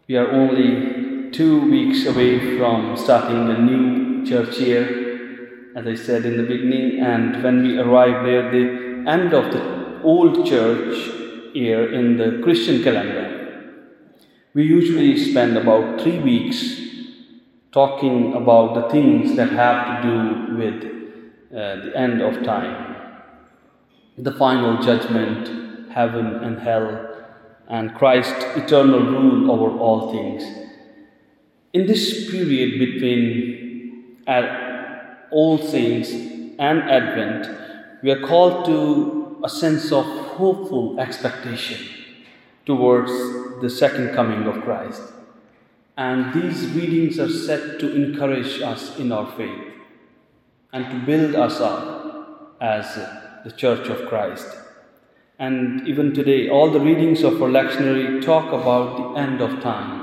We are only 2 weeks away from starting the new church year, as I said in the beginning, and when we arrive near the end of the old church year in the Christian calendar, we usually spend about 3 weeks talking about the things that have to do with the end of time, the final judgment, heaven and hell, and Christ's eternal rule over all things. In this period between All Saints and Advent, we are called to a sense of hopeful expectation towards the second coming of Christ. And these readings are set to encourage us in our faith and to build us up as the Church of Christ. And even today, all the readings of our lectionary talk about the end of time.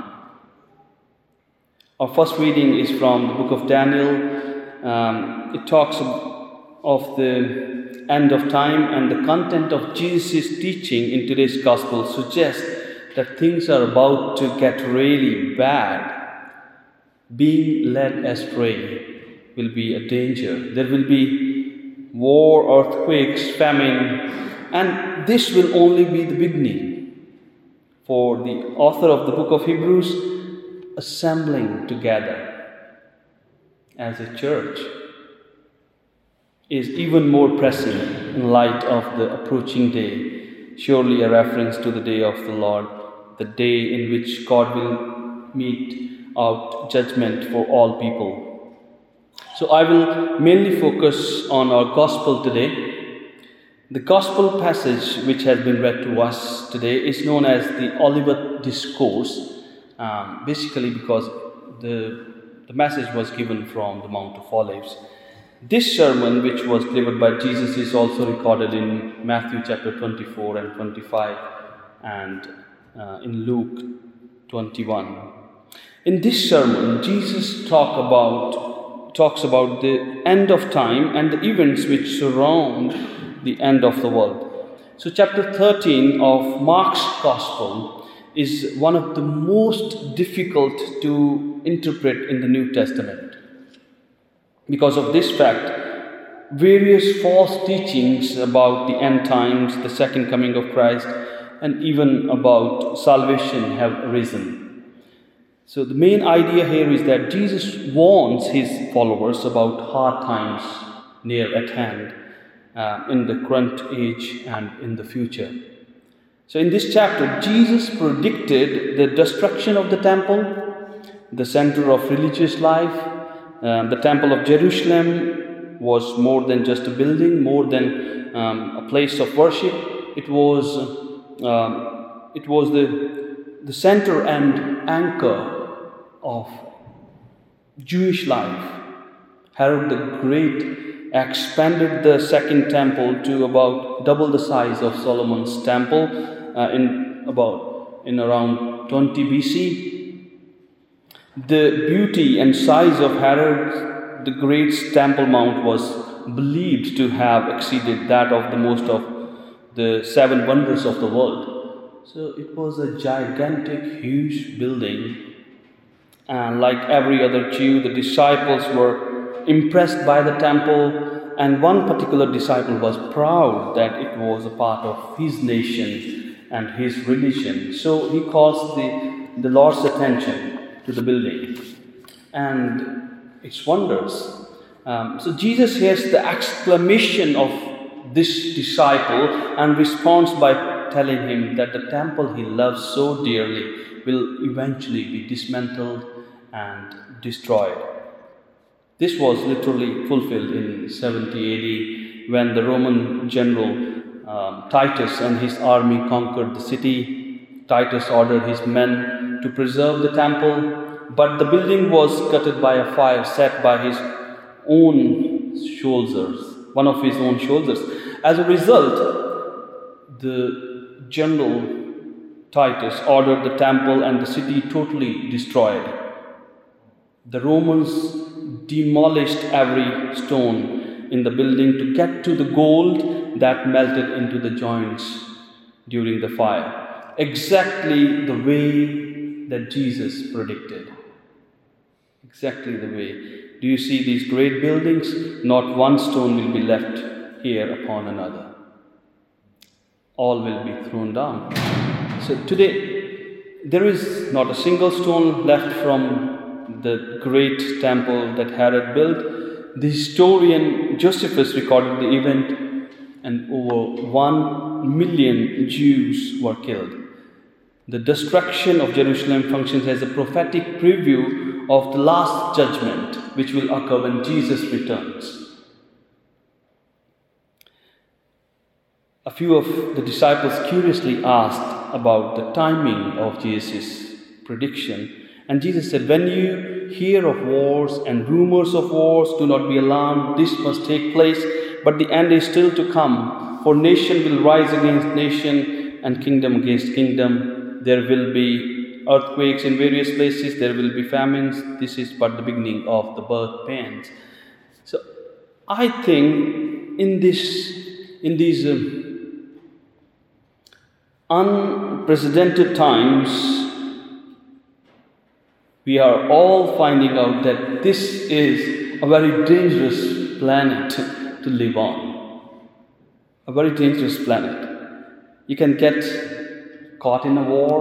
Our first reading is from the book of Daniel. It talks of the end of time, and the content of Jesus' teaching in today's gospel suggests that things are about to get really bad. Being led astray will be a danger. There will be war, earthquakes, famine, and this will only be the beginning for the author of the book of Hebrews assembling together as a church is even more pressing in light of the approaching day, surely a reference to the day of the Lord, the day in which God will mete out judgment for all people. So I will mainly focus on our gospel today. The gospel passage which has been read to us today is known as the Olivet Discourse, basically because the message was given from the Mount of Olives. This sermon, which was delivered by Jesus, is also recorded in Matthew chapter 24 and 25 and in Luke 21. In this sermon, Jesus talks about the end of time and the events which surround the end of the world. So chapter 13 of Mark's Gospel is one of the most difficult to interpret in the New Testament. Because of this fact, various false teachings about the end times, the second coming of Christ, and even about salvation have arisen. So the main idea here is that Jesus warns his followers about hard times near at hand, in the current age and in the future. So in this chapter, Jesus predicted the destruction of the temple, the center of religious life. The temple of Jerusalem was more than just a building, more than a place of worship. It was the center and anchor of Jewish life. Herod the Great expanded the second temple to about double the size of Solomon's temple in around 20 BC. The beauty and size of Herod the Great's Temple Mount was believed to have exceeded that of the most of the 7 wonders of the world. So it was a gigantic, huge building. And like every other Jew, the disciples were impressed by the temple, and one particular disciple was proud that it was a part of his nation and his religion. So he calls the Lord's attention to the building and its wonders. So Jesus hears the exclamation of this disciple and responds by telling him that the temple he loves so dearly will eventually be dismantled and destroyed. This was literally fulfilled in 70 AD when the Roman general Titus and his army conquered the city. Titus ordered his men to preserve the temple, but the building was gutted by a fire set by his own soldiers, one of his own soldiers. As a result, the general Titus ordered the temple and the city totally destroyed. The Romans demolished every stone in the building to get to the gold that melted into the joints during the fire, exactly the way that Jesus predicted. Exactly the way. Do you see these great buildings? Not one stone will be left here upon another. All will be thrown down. So today, there is not a single stone left from the great temple that Herod built. The historian Josephus recorded the event, and over 1 million Jews were killed. The destruction of Jerusalem functions as a prophetic preview of the last judgment, which will occur when Jesus returns. A few of the disciples curiously asked about the timing of Jesus' prediction, and Jesus said, "When you hear of wars and rumors of wars, do not be alarmed. This must take place, but the end is still to come. For nation will rise against nation and kingdom against kingdom. There will be earthquakes in various places. There will be famines. This is but the beginning of the birth pains." So, I think in these unprecedented times, we are all finding out that this is a very dangerous planet to live on. A very dangerous planet. You can get caught in a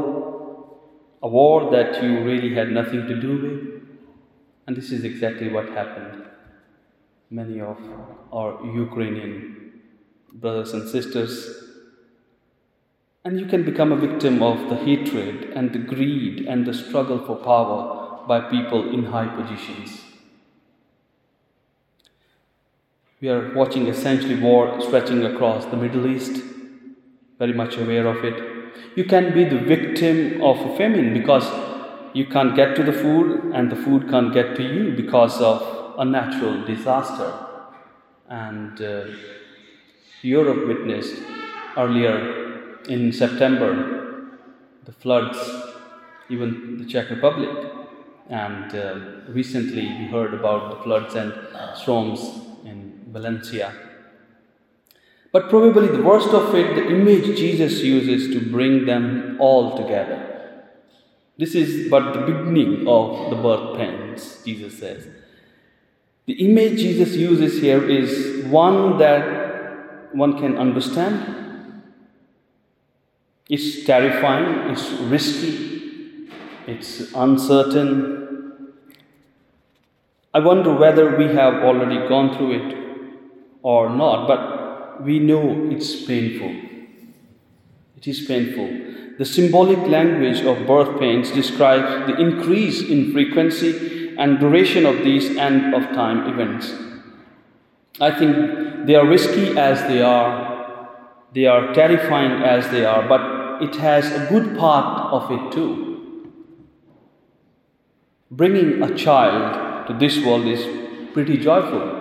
war that you really had nothing to do with. And this is exactly what happened. Many of our Ukrainian brothers and sisters. And you can become a victim of the hatred and the greed and the struggle for power by people in high positions. We are watching essentially war stretching across the Middle East, very much aware of it. You can be the victim of a famine because you can't get to the food and the food can't get to you because of a natural disaster. And Europe witnessed earlier in September the floods, even the Czech Republic. And recently we heard about the floods and storms in Valencia. But probably the worst of it, the image Jesus uses to bring them all together. This is but the beginning of the birth pains, Jesus says. The image Jesus uses here is one that one can understand. It's terrifying, it's risky, it's uncertain. I wonder whether we have already gone through it or not, but we know it's painful. It is painful. The symbolic language of birth pains describes the increase in frequency and duration of these end-of-time events. I think they are risky as they are terrifying as they are, but it has a good part of it too. Bringing a child to this world is pretty joyful.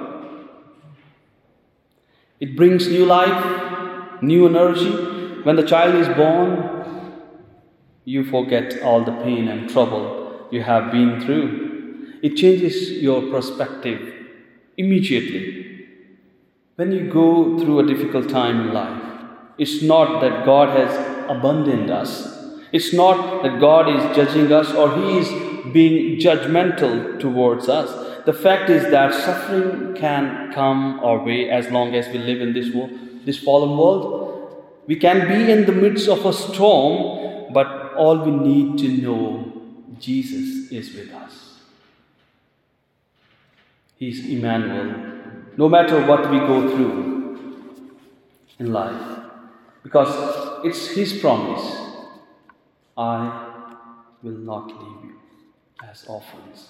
It brings new life, new energy. When the child is born, you forget all the pain and trouble you have been through. It changes your perspective immediately. When you go through a difficult time in life, it's not that God has abandoned us. It's not that God is judging us or He is being judgmental towards us. The fact is that suffering can come our way as long as we live in this fallen world. We can be in the midst of a storm, but all we need to know, Jesus is with us. He's Emmanuel. No matter what we go through in life, because it's His promise, I will not leave you as orphans.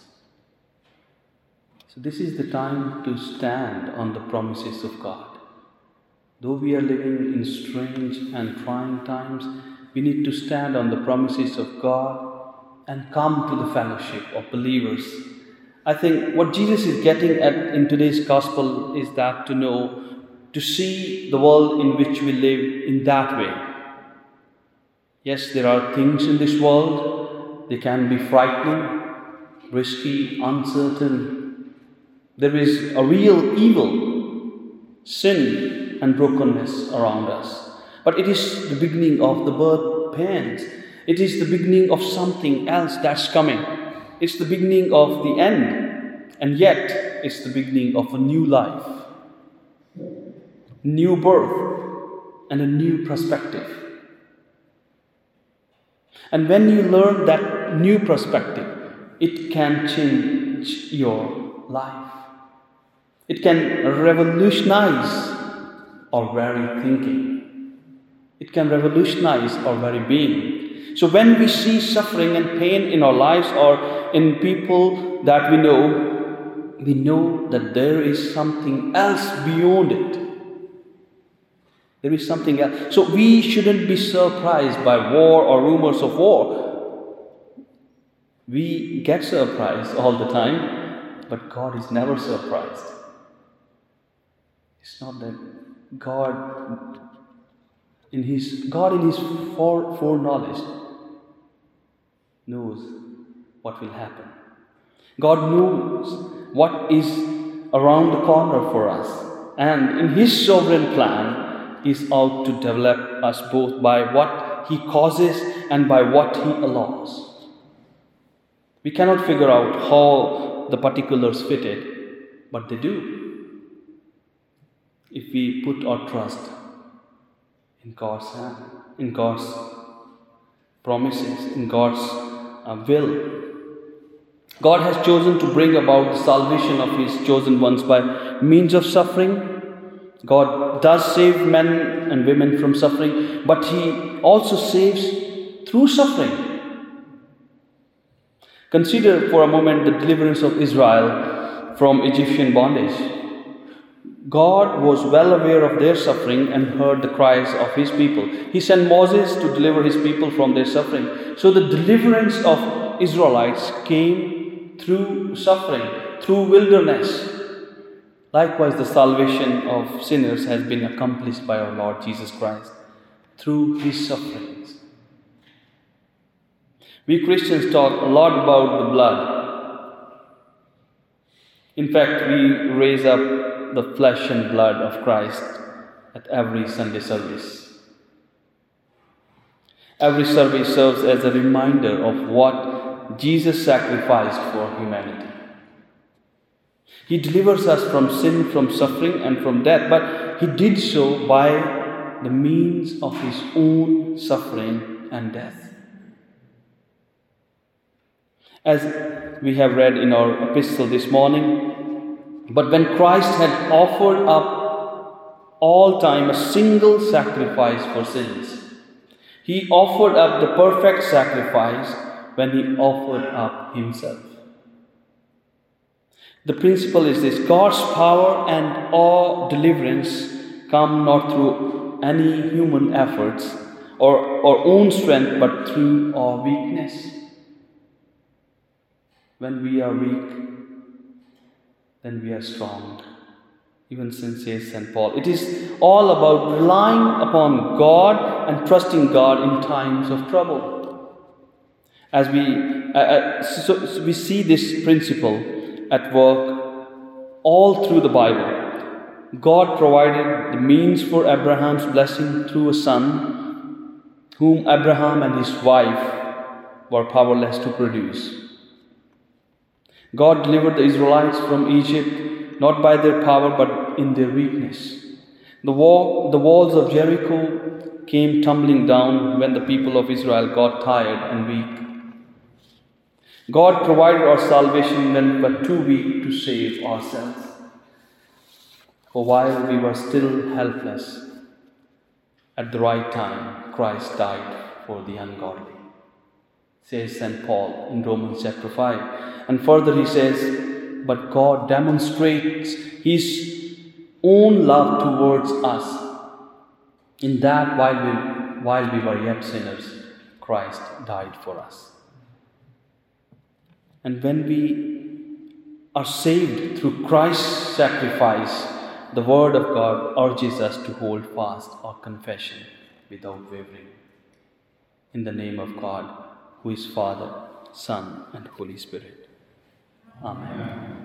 So this is the time to stand on the promises of God. Though we are living in strange and trying times, we need to stand on the promises of God and come to the fellowship of believers. I think what Jesus is getting at in today's gospel is that to see the world in which we live in that way. Yes, there are things in this world, they can be frightening, risky, uncertain. There is a real evil, sin and brokenness around us. But it is the beginning of the birth pains. It is the beginning of something else that's coming. It's the beginning of the end. And yet, it's the beginning of a new life, new birth, and a new perspective. And when you learn that new perspective, it can change your life. It can revolutionize our very thinking. It can revolutionize our very being. So when we see suffering and pain in our lives or in people that we know that there is something else beyond it. There is something else. So we shouldn't be surprised by war or rumors of war. We get surprised all the time, but God is never surprised. It's not that God in His foreknowledge knows what will happen. God knows what is around the corner for us, and in His sovereign plan is out to develop us both by what He causes and by what He allows. We cannot figure out how the particulars fitted, but they do. If we put our trust in God's hand, in God's promises, in God's will. God has chosen to bring about the salvation of His chosen ones by means of suffering. God does save men and women from suffering, but He also saves through suffering. Consider for a moment the deliverance of Israel from Egyptian bondage. God was well aware of their suffering and heard the cries of His people. He sent Moses to deliver His people from their suffering. So the deliverance of Israelites came through suffering, through wilderness. Likewise, the salvation of sinners has been accomplished by our Lord Jesus Christ through His sufferings. We Christians talk a lot about the blood. In fact, we raise up the flesh and blood of Christ at every Sunday service. Every service serves as a reminder of what Jesus sacrificed for humanity. He delivers us from sin, from suffering, and from death, but He did so by the means of His own suffering and death. As we have read in our epistle this morning, but when Christ had offered up all time a single sacrifice for sins, He offered up the perfect sacrifice when He offered up Himself. The principle is this: God's power and all deliverance come not through any human efforts or our own strength, but through our weakness. When we are weak, then we are strong. Even since says St. Paul, it is all about relying upon God and trusting God in times of trouble. As we see this principle at work all through the Bible. God provided the means for Abraham's blessing through a son whom Abraham and his wife were powerless to produce. God delivered the Israelites from Egypt not by their power but in their weakness. The walls of Jericho came tumbling down when the people of Israel got tired and weak. God provided our salvation when we were too weak to save ourselves. For while we were still helpless, at the right time, Christ died for the ungodly, says St. Paul in Romans chapter 5. And further he says, but God demonstrates His own love towards us in that while we were yet sinners, Christ died for us. And when we are saved through Christ's sacrifice, the Word of God urges us to hold fast our confession without wavering. In the name of God, who is Father, Son, and Holy Spirit. Amen.